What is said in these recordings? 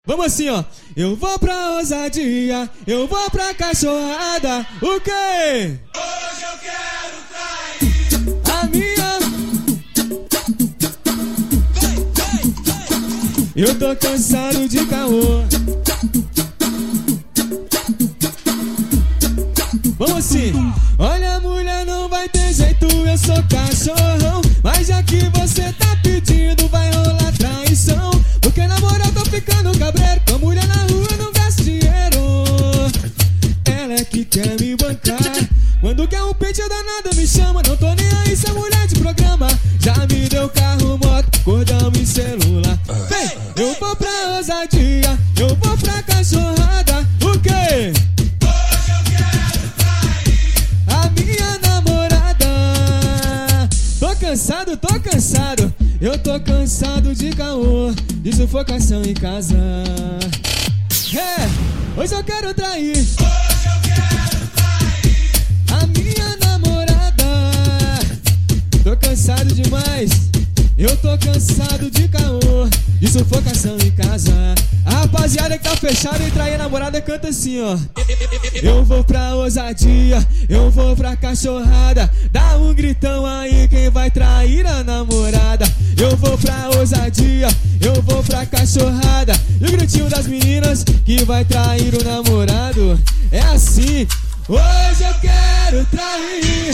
Vamos assim, ó. Eu vou pra ousadia, eu vou pra cachorrada. O quê? Hoje eu quero trair a minha. Eu tô cansado de caô. Vamos assim. Olha, mulher, não vai ter jeito, eu sou cachorrão. Mas já que você tá pedindo, vai rolar traição. Porque na moral tô ficando cabreiro, com a mulher na rua não gasto dinheiro. Ela é que quer me bancar. Quando quer um peixe danado me chama. Não tô nem aí se é mulher de programa. Já me deu carro, moto, cordão e celular. Vem, eu vou pra ousadia, eu vou pra cachorrada. O quê? Hoje eu quero trair a minha namorada. Tô cansado, eu tô cansado de caô, de sufocação em casa. É, hoje eu quero trair. Hoje eu quero trair a minha namorada. Tô cansado demais, eu tô cansado de caô, de sufocação em casa. A rapaziada que tá fechada em trair a namorada canta assim, ó. Eu vou pra ousadia, eu vou pra cachorrada. Dá um gritão aí quem vai trair a namorada. Eu vou pra ousadia, eu vou pra cachorrada. E o gritinho das meninas que vai trair o namorado é assim. Hoje eu quero trair.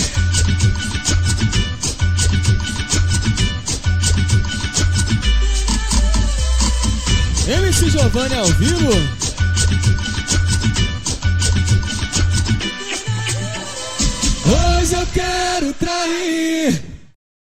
MC Giovanni ao vivo. Hoje eu quero trair